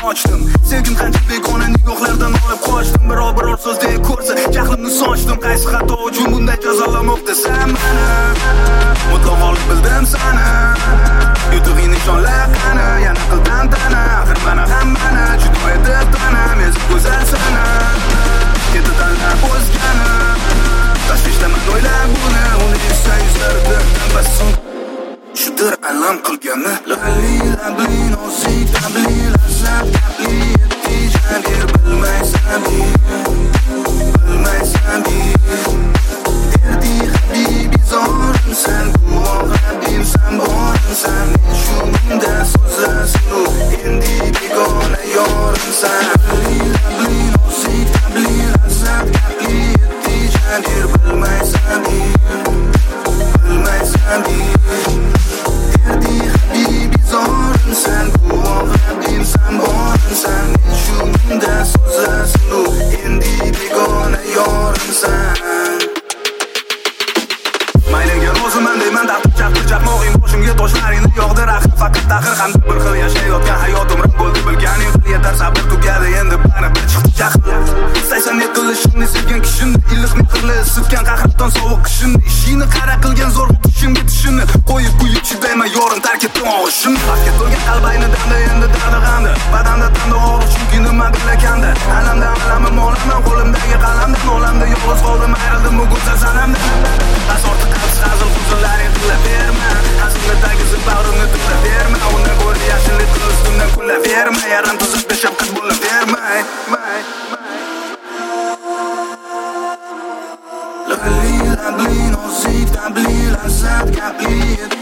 ochdim. Sevgim qancha begona nigohlardan olib qochdim. Biror so'zdek ko'rsa jahlimni sochdim. Qaysi xato uchun bunday jazolamoqda sen meni? Mutlaq olib bildim seni. Yutug'ing nishonlar qani, yana qildan tana. Axir mana hammani juda etib tanam, ezib go'zal seni. Ketdi tanlab o'zgani. Tashvishdaman o'ylab buni, uni esa yuzlarida tanbassum. Shudir alam qilgani. Labli nozik, labli lazzat, labli ettijalir bilmaysan. Erdi habibi zorim sen, guvohim sen borim sen. Shumda so'zlasin u, endi begona yorim sen. Labli nozik, labli lazzat, labli ettijalir bilmaysan. Erdi habibi zorim sen, guvohim sen borim sen. Shumda so'zlasin u, endi begona yorim sen. Mayliga roziman deyman, daqtir chaqmoqing boshimga toshlaringni yog'dir. Axir faqat taxir ham bir xil yashayotgan hayotim rang bo'ldi bilganing. Yetar sabr tugadi endi baribir chiqdi jahl. Istaysan ne qilishingni sevgan kishini, iliq mehrli isitgan qahrton sovuq qishini. Ishingni qara qilgan zo'r tushimga tishini qo'yib kuyib chidayman yorim tark etdim og'ishimni. Vaqtga to'lgan qalbayni damda endi dardig'andi. Badanda tanda og'riq chunki nima bilakanda. Alamdan alamim olaman, qo'limdagi qalamdan olamda yolg'iz qoldim, ayrildim bu go'zal sanamdan. Asorti qalbsiz hazil huzurlaring qila berma. Hazilni tagizib bag'rimni tilla berma. Undan ko'ra yashillik qil ustimdan kulla berma. Yaram tuzib shafqat bo'la berma. Labli nozik, labli lazzat, labli